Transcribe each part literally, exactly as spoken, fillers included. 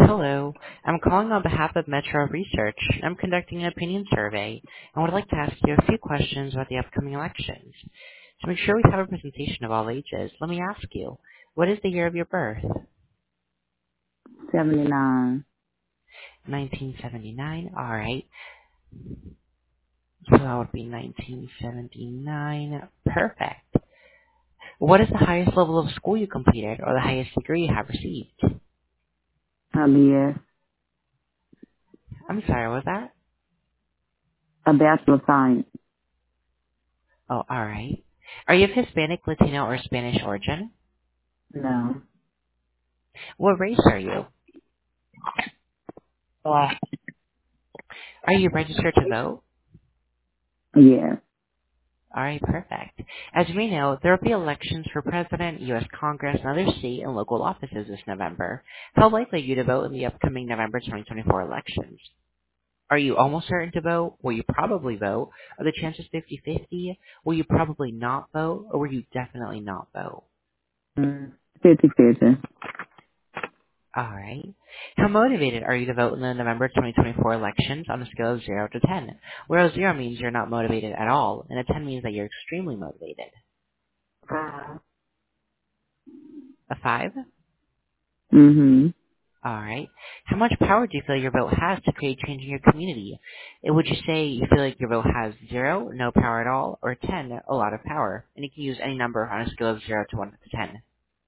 Hello. I'm calling on behalf of Metro Research. I'm conducting an opinion survey and would like to ask you a few questions about the upcoming elections. To make sure we have a representation of all ages, let me ask you, what is the year of your birth? seventy-nine. nineteen seventy-nine. All right. So that would be nineteen seventy-nine. Perfect. What is the highest level of school you completed or the highest degree you have received? A B S. I'm sorry, what was that? A Bachelor of Science. Oh, all right. Are you of Hispanic, Latino, or Spanish origin? No. What race are you? Black. Are you registered to vote? Yes. All right, perfect. As you may know, there will be elections for president, U S Congress, and other state and local offices this November. How likely are you to vote in the upcoming November twenty twenty-four elections? Are you almost certain to vote? Will you probably vote? Are the chances fifty-fifty? Will you probably not vote? Or will you definitely not vote? Mm. fifty-fifty. All right. How motivated are you to vote in the November twenty twenty-four elections on a scale of zero to ten? Where a zero means you're not motivated at all, and a ten means that you're extremely motivated. Five. A five? Mm-hmm. All right. How much power do you feel your vote has to create change in your community? Uh, Would you say you feel like your vote has zero, no power at all, or ten, a lot of power? And you can use any number on a scale of zero to one to ten.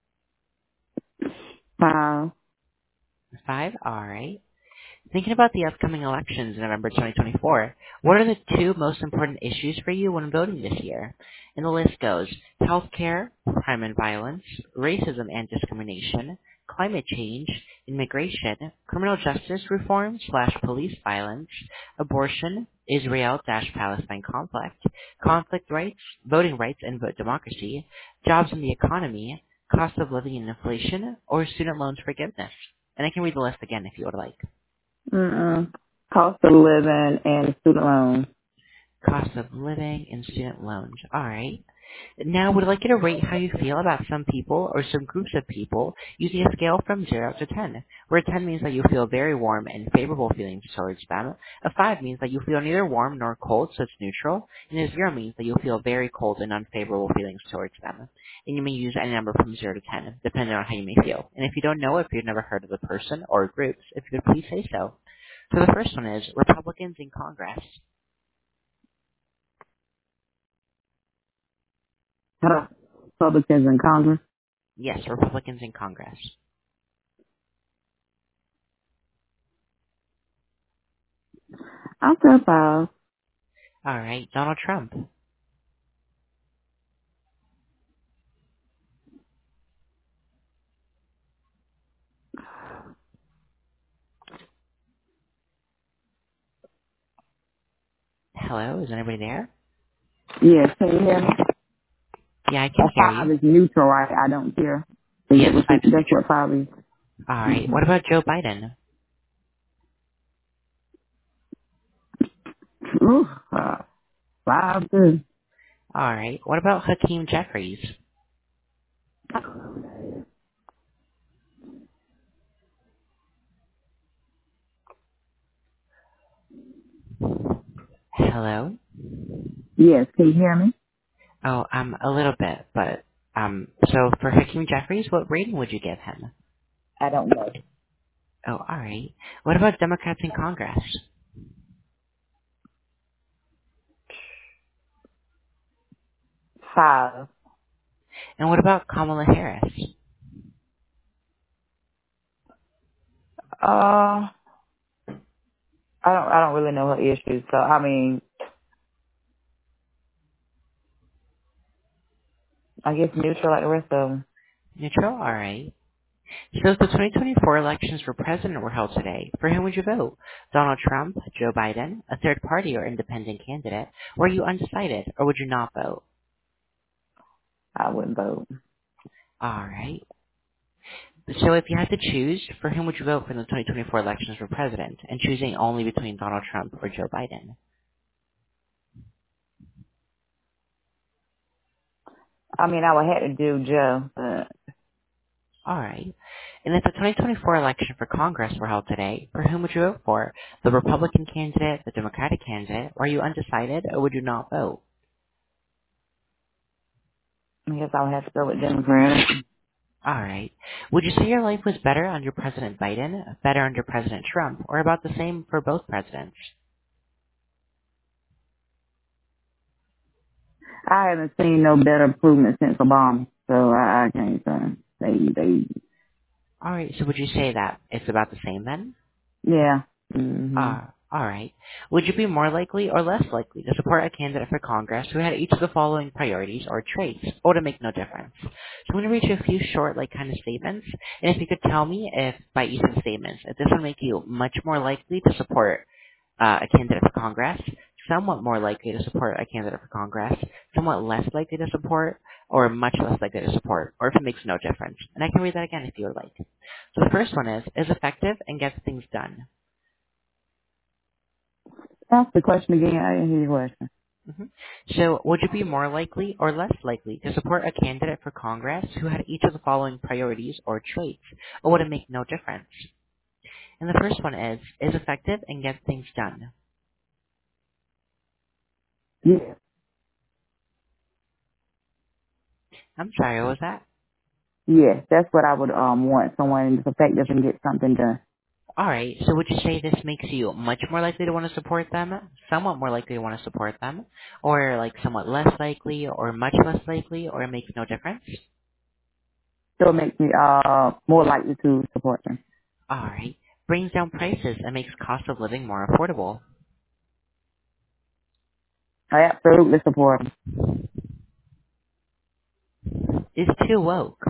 Five. Five? All right. Thinking about the upcoming elections in November twenty twenty-four, what are the two most important issues for you when voting this year? And the list goes healthcare, crime and violence, racism and discrimination, climate change, immigration, criminal justice reform slash police violence, abortion, Israel-Palestine conflict, conflict rights, voting rights and vote democracy, jobs in the economy, cost of living and inflation, or student loans forgiveness. And I can read the list again if you would like. Mm-mm. Cost of living and student loans. Cost of living and student loans. All right. Now, would I like you to rate how you feel about some people or some groups of people using a scale from zero to ten, where ten means that you feel very warm and favorable feelings towards them. A five means that you feel neither warm nor cold, so it's neutral. And a zero means that you feel very cold and unfavorable feelings towards them. And you may use any number from zero to ten, depending on how you may feel. And if you don't know, if you've never heard of the person or groups, if you could please say so. So the first one is Republicans in Congress. Huh. Republicans in Congress. Yes, Republicans in Congress. I said five. All right, Donald Trump. Hello, is anybody there? Yes. Can you hear me? Yeah, I A can hear five you. is neutral, right? I don't care. Is that Yes, what you, five that's neutral. what five is? All right. What Mm-hmm. about Joe Biden? Ooh, uh, five too. All right. What about Hakeem Jeffries? Hello. Yes. Can you hear me? Oh, um, a little bit, but um, so for Hakeem Jeffries, what rating would you give him? I don't know. Oh, all right. What about Democrats in Congress? Five. And what about Kamala Harris? Uh, I don't. I don't really know her issues. So I mean, I guess neutral like the rest of them. Neutral. All right. So if the twenty twenty-four elections for president were held today, for whom would you vote? Donald Trump, Joe Biden, a third party or independent candidate, or are you undecided, or would you not vote? I wouldn't vote. All right. So if you had to choose, for whom would you vote for the twenty twenty-four elections for president, and choosing only between Donald Trump or Joe Biden? I mean, I would have to do Joe. But All right. And if the twenty twenty-four election for Congress were held today, for whom would you vote for? The Republican candidate, the Democratic candidate, or are you undecided, or would you not vote? I guess I'll have to go with Democrat. All right. Would you say your life was better under President Biden, better under President Trump, or about the same for both presidents? I haven't seen no better improvement since Obama, so I, I can't say. They, they, All right. So would you say that it's about the same then? yeah. hmm Ah, all right. Would you be more likely or less likely to support a candidate for Congress who had each of the following priorities or traits, or to make no difference? So I'm going to read you a few short, like, kind of statements, and if you could tell me if, by each of the statements, if this would make you much more likely to support uh, a candidate for Congress, somewhat more likely to support a candidate for Congress, somewhat less likely to support, or much less likely to support, or if it makes no difference. And I can read that again if you would like. So the first one is, is effective and gets things done. Ask the question again. I didn't hear your question. hmm So, would you be more likely or less likely to support a candidate for Congress who had each of the following priorities or traits, or would it make no difference? And the first one is, is effective and gets things done. Yeah. I'm sorry, what was that? Yes, that's what I would um want. Someone that's effective and get something done. Alright, so would you say this makes you much more likely to want to support them, somewhat more likely to want to support them, or like somewhat less likely, or much less likely, or it makes no difference? So it makes me uh more likely to support them. Alright, brings down prices and makes cost of living more affordable. I absolutely support them. Is too woke.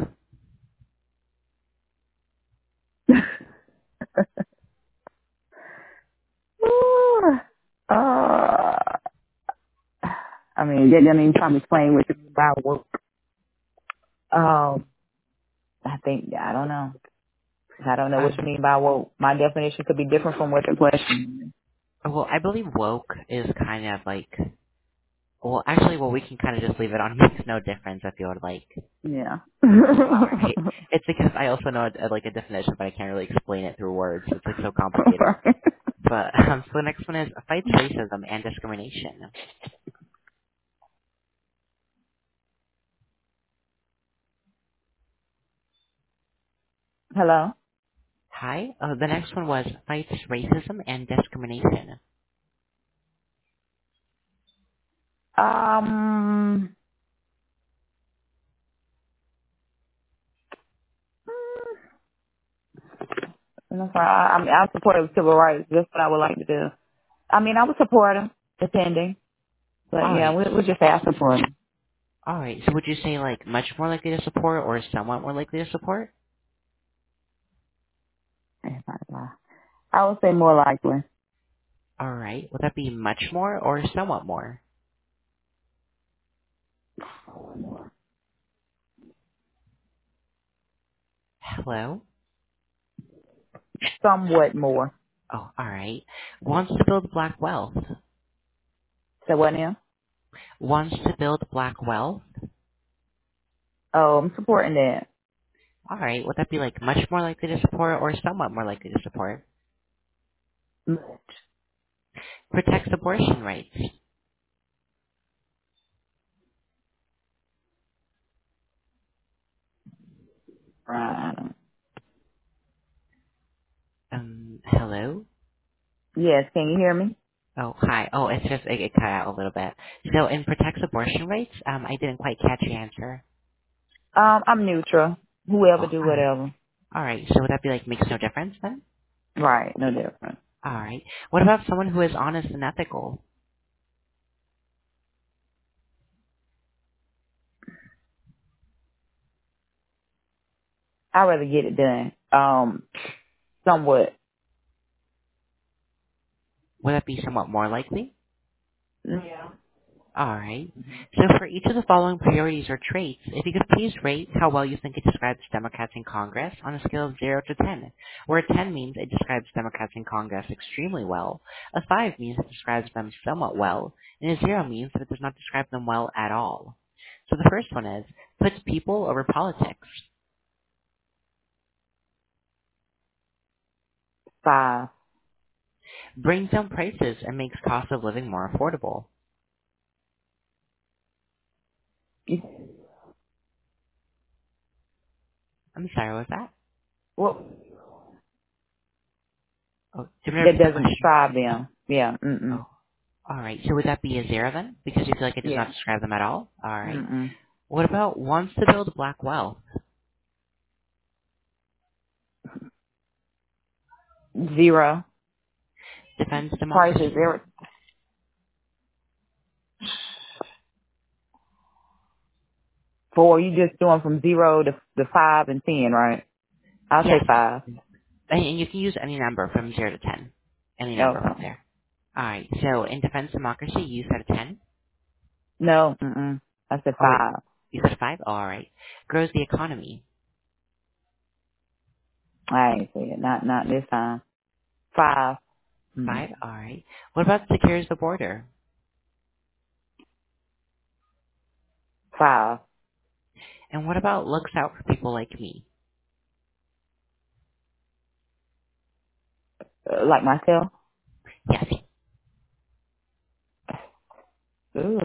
Ooh, uh, I mean, that doesn't even try to explain what you mean by work. Um, I think I don't know. I don't know Uh, what you mean by woke. My definition could be different from what the question. well, I believe woke is kind of like, well, actually, well, we can kind of just leave it on makes no difference if you would like. Yeah. Alright. It's because I also know a, like a definition, but I can't really explain it through words. It's like so complicated. But, um, so the next one is fights racism and discrimination. Hello. Hi. Uh, the next one was fights racism and discrimination. Um. I'm sorry. I, I mean, I support civil rights. That's what I would like to do. I mean, I would support them, depending. But yeah, Alright. we we just say I support them. Alright. So would you say like much more likely to support or somewhat more likely to support? I would say more likely. Alright. Would that be much more or somewhat more? Hello? Somewhat more. Oh, alright. Wants to build black wealth. So what now? Wants to build black wealth. Oh, I'm supporting that. Alright. Would that be like much more likely to support or somewhat more likely to support? Much. Protects abortion rights. Right. Um, hello? Yes, can you hear me? Oh, hi. Oh, it's just, it, it cut out a little bit. So in protects abortion rights, um, I didn't quite catch the answer. Um, I'm neutral. Whoever Oh, do alright. whatever. Alright, so would that be like makes no difference then? Right, no difference. Alright. What about someone who is honest and ethical? I'd rather get it done. Um, somewhat. Would that be somewhat more likely? Yeah. Alright. So for each of the following priorities or traits, if you could please rate how well you think it describes Democrats in Congress on a scale of zero to ten, where a ten means it describes Democrats in Congress extremely well, a five means it describes them somewhat well, and a zero means that it does not describe them well at all. So the first one is, puts people over politics. Five. Brings down prices and makes cost of living more affordable. I'm sorry, what was that? Well, Oh, did you that repeat the doesn't question? describe them. Yeah. Mm-mm. Oh, all right. So would that be a zero then? Because you feel like it does not Yeah. describe them at all? All right. Mm-mm. What about wants to build black wealth? Zero. Defends Prices. democracy? Zero. Four. You just doing from zero to, to five and ten, right? I'll say Yes. five. And and you can use any number from zero to ten. Any number from Okay. there. All right. So in defense democracy, you said a ten? No. Mm-mm. I said Oh, wait. five. You said a five? All right. Grows the economy? I ain't say it. Not not this time. Five. Mm. Five? All right. What about secures the border? Five. And what about looks out for people like me? Uh, like myself. Yes. Ooh.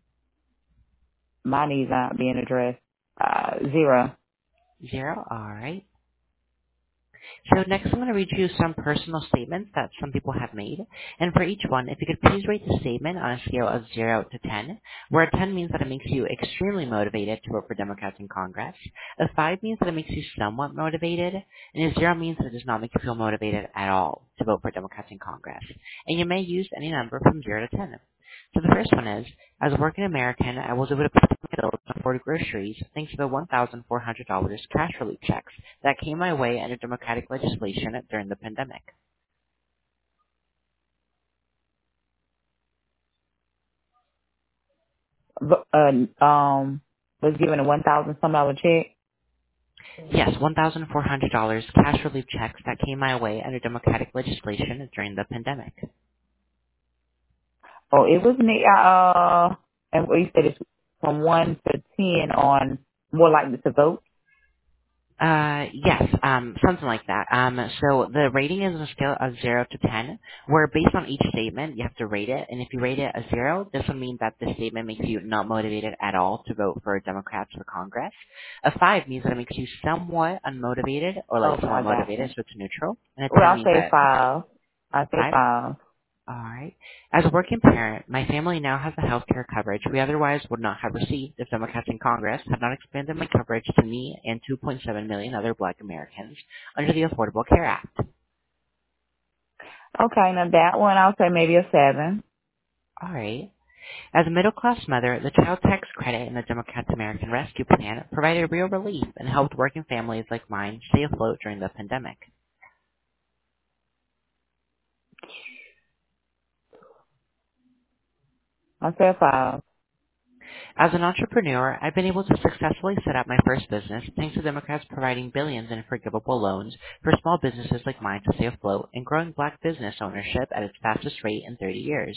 My needs aren't being addressed. Uh, zero. Zero? All right. So next I'm going to read you some personal statements that some people have made. And for each one, if you could please rate the statement on a scale of zero to ten, where a ten means that it makes you extremely motivated to vote for Democrats in Congress, a five means that it makes you somewhat motivated, and a zero means that it does not make you feel motivated at all to vote for Democrats in Congress. And you may use any number from zero to ten. So the first one is, as a working American, I was able to pay my bills and afford groceries thanks to the one thousand four hundred dollars cash relief checks that came my way under Democratic legislation during the pandemic. But, uh, um, was given a one thousand some dollar check. Yes, one thousand four hundred dollars cash relief checks that came my way under Democratic legislation during the pandemic. Oh, it was me. Uh, and what you said is from one to ten on more likely to vote. Uh, yes, um, something like that. Um, so the rating is on a scale of zero to ten, where based on each statement, you have to rate it. And if you rate it a zero, this would mean that the statement makes you not motivated at all to vote for Democrats for Congress. A five means that it makes you somewhat unmotivated, or like Okay, somewhat I got motivated, you. so it's neutral. And a Well, ten I'll means say that five. I'll say five. five. All right. As a working parent, my family now has the health care coverage we otherwise would not have received if Democrats in Congress had not expanded my coverage to me and two point seven million other black Americans under the Affordable Care Act. Okay, now that one I'll say maybe a seven. All right. As a middle-class mother, the child tax credit in the Democrats' American Rescue Plan provided real relief and helped working families like mine stay afloat during the pandemic. I'll say a five. As an entrepreneur, I've been able to successfully set up my first business thanks to Democrats providing billions in forgivable loans for small businesses like mine to stay afloat and growing black business ownership at its fastest rate in thirty years.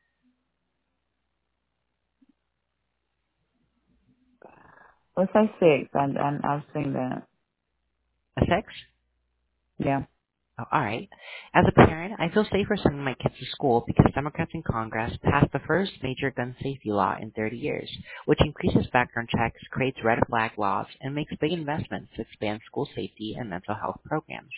Let's say six. I, I, I've seen that. A six? Yeah. Oh, all right. As a parent, I feel safer sending my kids to school because Democrats in Congress passed the first major gun safety law in thirty years, which increases background checks, creates red flag laws, and makes big investments to expand school safety and mental health programs.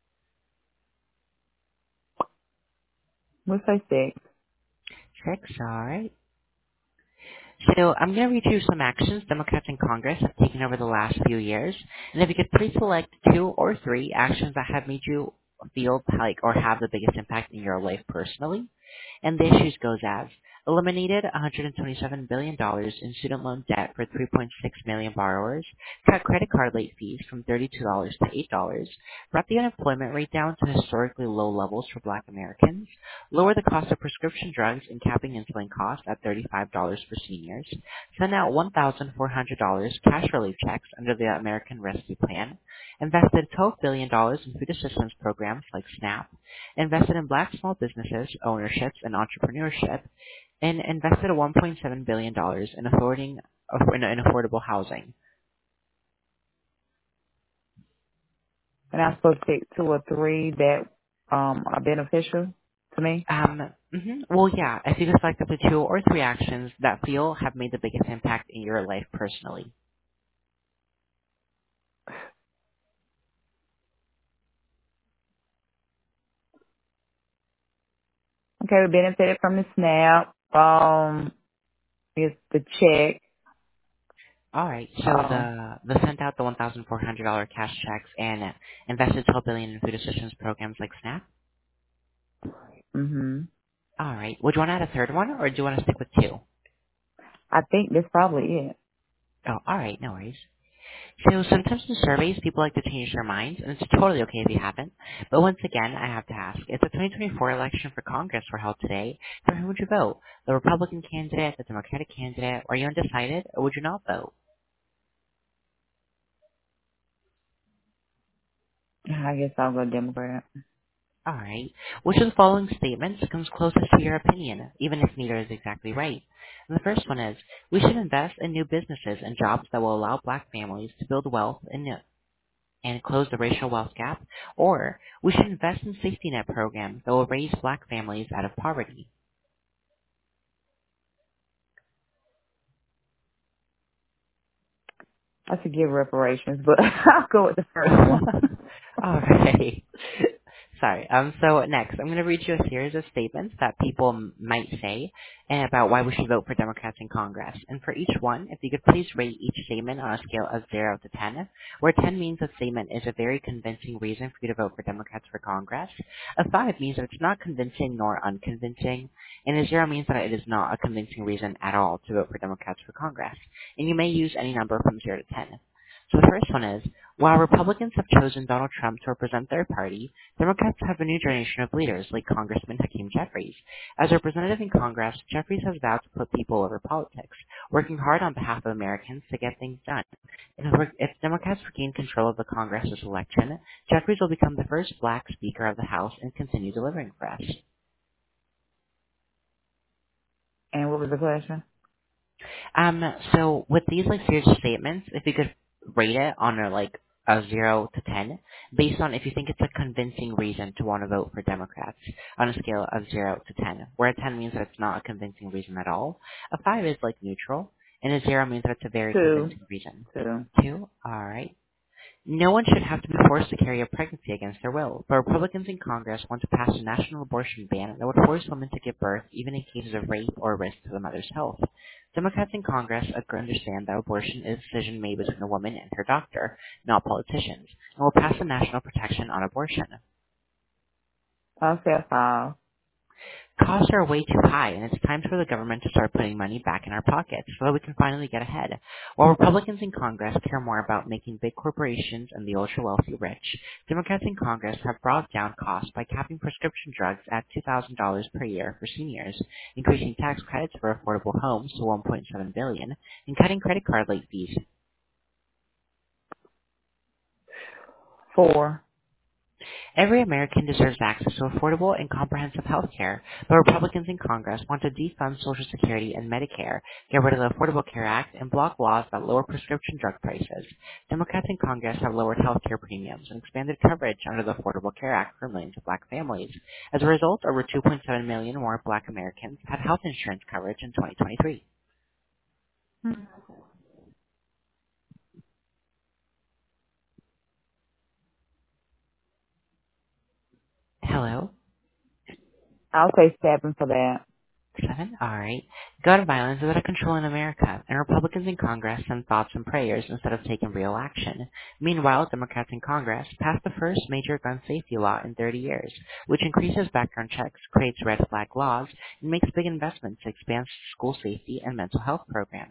Let's say six. Six, all right. So I'm going to read you some actions Democrats in Congress have taken over the last few years, and if you could please select two or three actions that have made you feel like or have the biggest impact in your life personally. And the issues goes as eliminated one hundred twenty-seven billion dollars in student loan debt for three point six million borrowers, cut credit card late fees from thirty-two dollars to eight dollars, brought the unemployment rate down to historically low levels for black Americans, lower the cost of prescription drugs and capping insulin costs at thirty-five dollars for seniors, send out one thousand four hundred dollars cash relief checks under the American Rescue Plan, invested twelve billion dollars in food assistance programs like SNAP, invested in black small businesses, ownerships, and entrepreneurship, and invested one point seven billion dollars in, affording, in, in affordable housing. And I'm supposed to pick two or three that um are beneficial to me. Um, mhm. Well, yeah, if you can select up to two or three actions that feel have made the biggest impact in your life personally. Okay, we benefited from the SNAP. Um, is the check. All right, so Um, the the sent out the one thousand four hundred dollar cash checks and uh, invested twelve billion in food assistance programs like SNAP. mhm. All right, would you want to add a third one, or do you want to stick with two? I think that's probably it. Oh, all right, no worries. So sometimes in surveys, people like to change their minds, and it's totally okay if you haven't. But once again, I have to ask, if the twenty twenty-four election for Congress were held today, for whom would you vote? The Republican candidate, the Democratic candidate, are you undecided, or would you not vote? I guess I'll go Democrat. All right. Which of the following statements comes closest to your opinion, even if neither is exactly right? And the first one is, we should invest in new businesses and jobs that will allow black families to build wealth and and close the racial wealth gap, or we should invest in safety net programs that will raise black families out of poverty. I should give reparations, but I'll go with the first one. All right. Sorry. Um. So next, I'm going to read you a series of statements that people m- might say and about why we should vote for Democrats in Congress. And for each one, if you could please rate each statement on a scale of zero to ten, where ten means a statement is a very convincing reason for you to vote for Democrats for Congress, a five means that it's not convincing nor unconvincing, and a zero means that it is not a convincing reason at all to vote for Democrats for Congress. And you may use any number from zero to ten. So the first one is, while Republicans have chosen Donald Trump to represent their party, Democrats have a new generation of leaders like Congressman Hakeem Jeffries. As a representative in Congress, Jeffries has vowed to put people over politics, working hard on behalf of Americans to get things done. If, if Democrats regain control of the Congress this election, Jeffries will become the first black Speaker of the House and continue delivering for us. And what was the question? Um, so with these like series of statements, if you could rate it on a like a zero to ten, based on if you think it's a convincing reason to want to vote for Democrats on a scale of zero to ten, where a ten means that it's not a convincing reason at all, a five is like neutral, and a zero means that it's a very Two. convincing reason. Two. Two, all right. No one should have to be forced to carry a pregnancy against their will, but Republicans in Congress want to pass a national abortion ban that would force women to give birth even in cases of rape or risk to the mother's health. Democrats in Congress understand that abortion is a decision made between a woman and her doctor, not politicians, and will pass a national protection on abortion. I'll say a five. Costs are way too high, and it's time for the government to start putting money back in our pockets so that we can finally get ahead. While Republicans in Congress care more about making big corporations and the ultra-wealthy rich, Democrats in Congress have brought down costs by capping prescription drugs at two thousand dollars per year for seniors, increasing tax credits for affordable homes to one point seven billion dollars, and cutting credit card late fees. Four. Every American deserves access to affordable and comprehensive health care, but Republicans in Congress want to defund Social Security and Medicare, get rid of the Affordable Care Act, and block laws that lower prescription drug prices. Democrats in Congress have lowered health care premiums and expanded coverage under the Affordable Care Act for millions of black families. As a result, over two point seven million more black Americans had health insurance coverage in twenty twenty-three. Hello? I'll say seven for that. Seven? Alright. Gun violence is out of control in America, and Republicans in Congress send thoughts and prayers instead of taking real action. Meanwhile, Democrats in Congress passed the first major gun safety law in thirty years, which increases background checks, creates red flag laws, and makes big investments to expand school safety and mental health programs.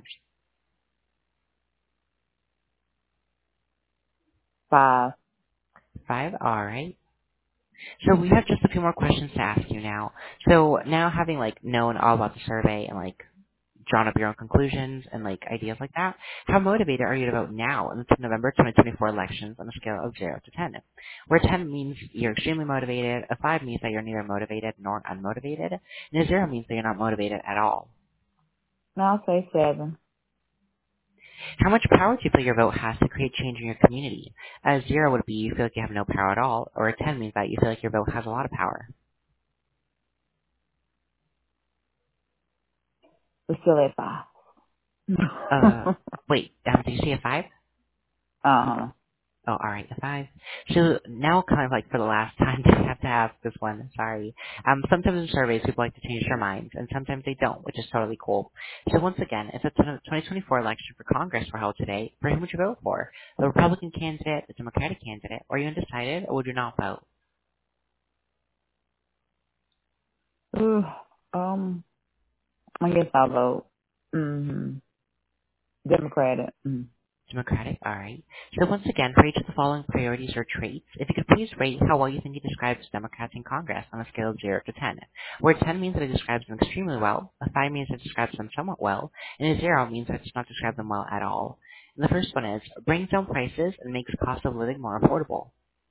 Five. Five? Alright. So we have just a few more questions to ask you now. So now having like known all about the survey and like drawn up your own conclusions and like ideas like that, how motivated are you to vote now in the November twenty twenty-four elections on a scale of zero to ten? Where ten means you're extremely motivated, a five means that you're neither motivated nor unmotivated, and a zero means that you're not motivated at all. No, I'll say seven. How much power do you feel your vote has to create change in your community? A zero would be you feel like you have no power at all, or a ten means that you feel like your vote has a lot of power. We're still at five. Uh, wait, um, did you say a five? uh-huh. Oh, alright, a five. So now kind of like for the last time, I have to ask this one, sorry. Um, sometimes in surveys people like to change their minds, and sometimes they don't, which is totally cool. So once again, if the twenty twenty-four election for Congress were held today, for whom would you vote for? The Republican candidate, the Democratic candidate, or are you undecided, or would you not vote? Ooh, um, I guess I'll vote. Mm-hmm. Democratic. Mm-hmm. Democratic, alright. So once again, for each of the following priorities or traits, if you could please rate how well you think it describes Democrats in Congress on a scale of zero to ten, where ten means that it describes them extremely well, a five means it describes them somewhat well, and a zero means that it does not describe them well at all. And the first one is, brings down prices and makes cost of living more affordable.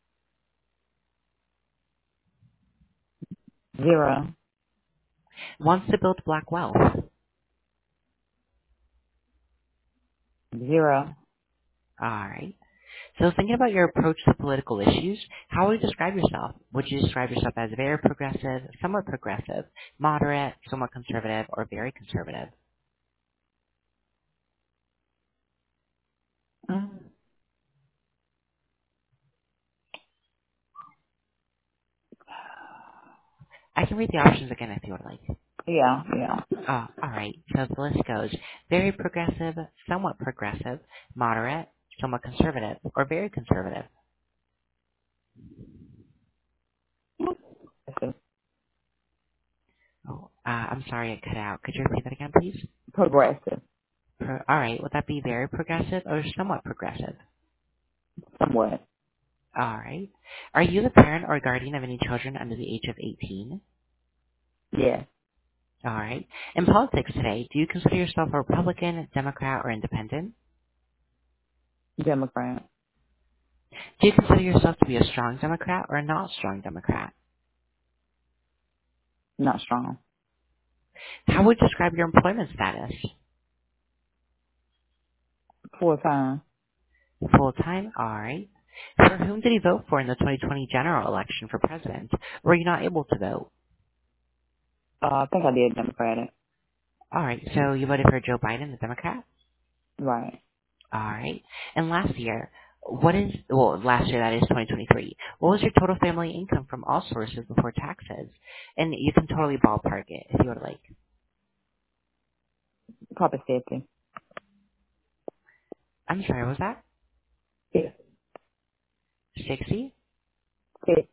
Zero. Wants to build black wealth. Zero. Alright. So thinking about your approach to political issues, how would you describe yourself? Would you describe yourself as very progressive, somewhat progressive, moderate, somewhat conservative, or very conservative? Mm. I can read the options again if you would like. Yeah, yeah. Oh, alright. So the list goes very progressive, somewhat progressive, moderate, somewhat conservative, or very conservative. Oh, uh, I'm sorry it cut out. Could you repeat that again, please? Progressive. Pro- alright, would that be very progressive or somewhat progressive? Somewhat. Alright. Are you the parent or guardian of any children under the age of eighteen? Yes. Alright. In politics today, do you consider yourself a Republican, Democrat, or Independent? Democrat. Do you consider yourself to be a strong Democrat or a not strong Democrat? Not strong. How would you describe your employment status? Full time. Full-time? Alright. For whom did he vote for in the twenty twenty general election for president? Were you not able to vote? Uh, I think I did Democratic. Alright, so you voted for Joe Biden, the Democrat? Right. Alright. And last year, what is, well, last year that is twenty twenty-three, what was your total family income from all sources before taxes? And you can totally ballpark it if you would like. Probably fifty. I'm sorry, what was that? Fifty. sixty? Fifty.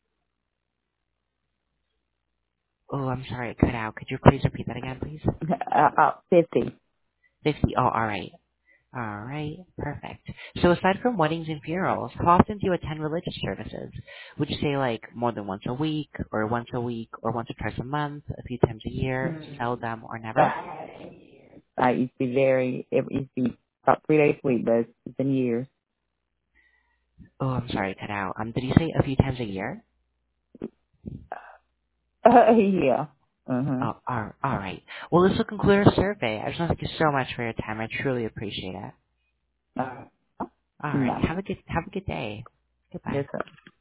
Oh, I'm sorry, it cut out. Could you please repeat that again, please? Uh, uh, fifty. fifty. Oh, alright. Alright, perfect. So aside from weddings and funerals, how often do you attend religious services? Would you say like more than once a week, or once a week, or once or twice a month, a few times a year, Mm. seldom, or never? Uh, I used to be very, it used to be about three days a week, but it's been years. Oh, I'm sorry, it cut out. Um, did you say a few times a year? Uh, yeah. Mm-hmm. Oh, all, all right. Well, this will conclude our survey. I just want to thank you so much for your time. I truly appreciate it. Uh, All right. no. Have a good have a good day. Goodbye. Yes, sir.